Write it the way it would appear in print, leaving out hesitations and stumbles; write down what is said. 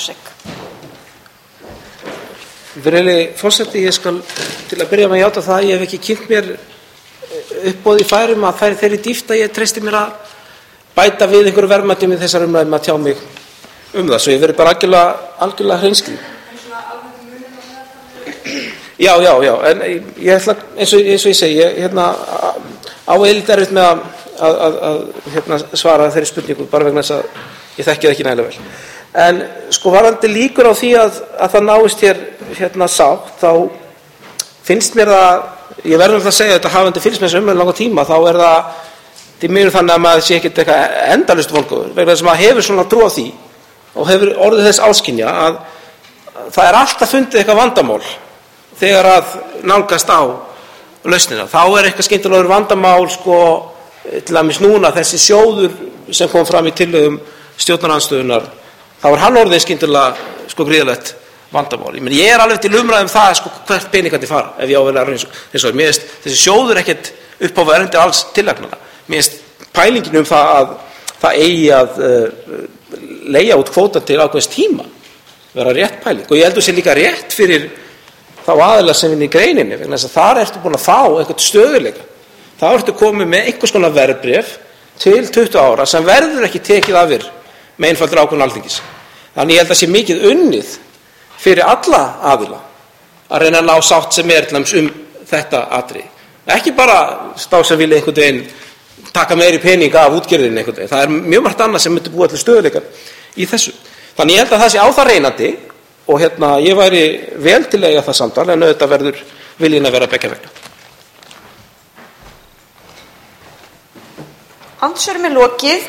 Másek. Virðulegi forseti, ég skal til að byrja með að játa það að ég hef ekki kynnt mér uppboð í færum að færi þeirri dýpt að ég treysti mér að bæta við einhverju verðmætum í þessar umræðum að tjá mig það, svo ég verið bara algjörlega hreinskilinn. Já, en ég ætla, eins og ég segi, ég á eilítið erfitt með að svara þeirri spurningu bara vegna þess að ég þekki það ekki nægilega vel. En sko varðandi líkur á því að það náist hér sátt, þá finnst mér það, ég verður að segja þetta hafandi fylgst með þessu umræðu langan tíma, þá það til miður þannig að maður sé ekkert eitthvað endalaust vongóður, vegna þess að maður hefur svona trú á því og hefur orðið þess áskynja að það alltaf fundið eitthvað vandamál þegar að nálgast á lausnina. Þá eitthvað skyndilegur vandamál, sko, til dæmis núna þessi sjóður sem kom fram í tillögum stjórnarandstöðunnar, þá hann orðið skyndilega, sko, gríðalegt vandamál. Ég alveg til umræðum það, sko, hvert peningandi fara, ef ég á vel að eins og mér finnst þessi sjóður ekkert uppáverandi alls tillagnana. Mér finnst pælingin það að það eigi að leigja út kvótann til ákveðins tíma vera rétt pæling, og ég heldur sér líka rétt fyrir þá aðila sem vinna í greininni, vegna þess að þar ertu búin að fá eitthvað stöðuleika. Þá ertu komið með einhvers konar verðbréf til 20 ára sem verður ekki tekið af þér með einfaldri ákvörðun Alþingis. Þannig ég held að sé mikið unnið fyrir alla aðila að reyna að ná sátt sem þetta atriði. Ekki bara þá sem vilja einhvern veginn taka meiri pening af útgerðinni einhvern veginn. Það mjög margt annað sem myndi búa til stöðuleika í þessu. Þannig ég held að það sé á það reynandi og ég væri vel til að eiga það samtal, en auðvitað verður viljinn að vera beggja vegna. Andsvörum lokið.